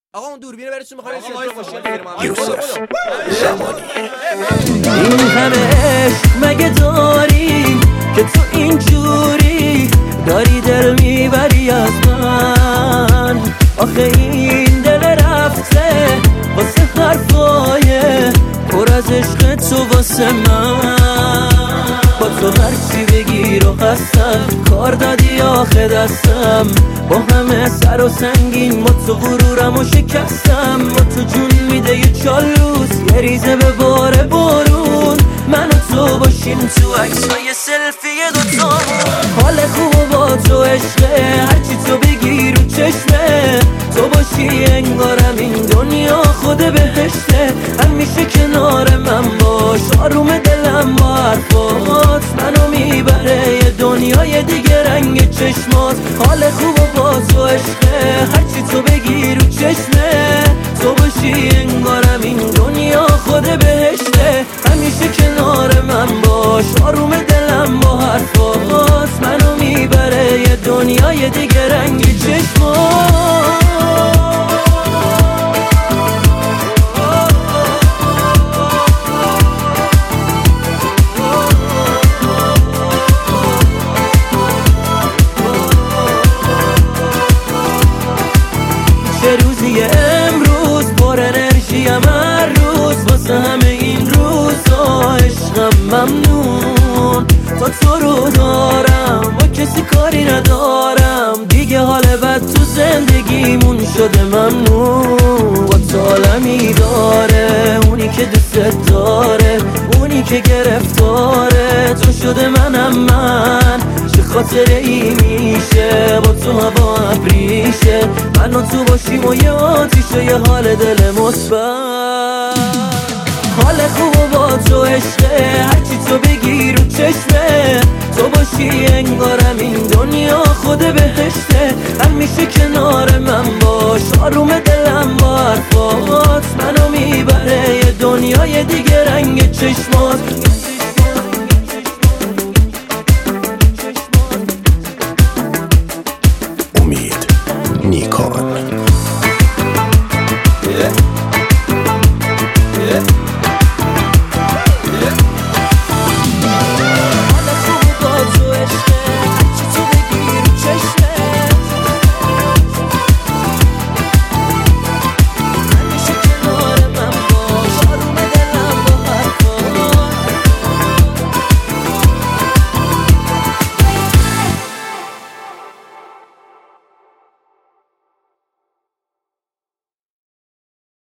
آقا اون دوربینه برسون می‌خوام سنتور ماشین بگیریم. یوسف زمانی این همه عشق مگه داری که تو اینجوری داری دل میبری از من؟ آخه این دل رفته واسه حرفای پر از عشق تو واسه من. با تو هرچی بگیر و هستم کار دادی آخه دستم با همه سر و سنگین با تو غرورم و شکستم. با تو جون میده یه چالوس یه ریزه به بار بارون من و تو باشیم تو عکسای سلفی دوتامون. حال خوب با تو عشقه هرچی تو بگی رو چشمه تو باشی انگارم این دنیا خود بهشته. همیشه کنار من باش آروم دلم با حرفات منو میبره یه دنیای دیگه رنگ چشمات. حال خوب با تو عشقه هرچی تو بگی رو چشمه تو باشی انگارم این دنیا خود بهشته. همیشه کنار من باش آروم دلم با حرفات منو میبره یه دنیای دیگه رنگ چشمات. چه روزی امروز پر انرژیم هر روز واسه همه این روزا عشقم ممنون تا تو رو دارم با کسی کاری ندارم دیگه حال بد تو زندگیمون شده ممنون. با تو عالمی داره اونی که دوست داره اونی که گرفتاره تو شده منم من. چه خاطره ای میشه با تو هوا ابریشه من و تو باشیم و یه آتیشه یه حال دل مثبت. حال خوب با تو عشقه هرچی تو بگی رو چشمه تو باشی انگارم این دنیا خود بهشته. همیشه کنار من باش آروم دلم با حرفات منو میبره یه دنیای دیگه رنگ چشمات.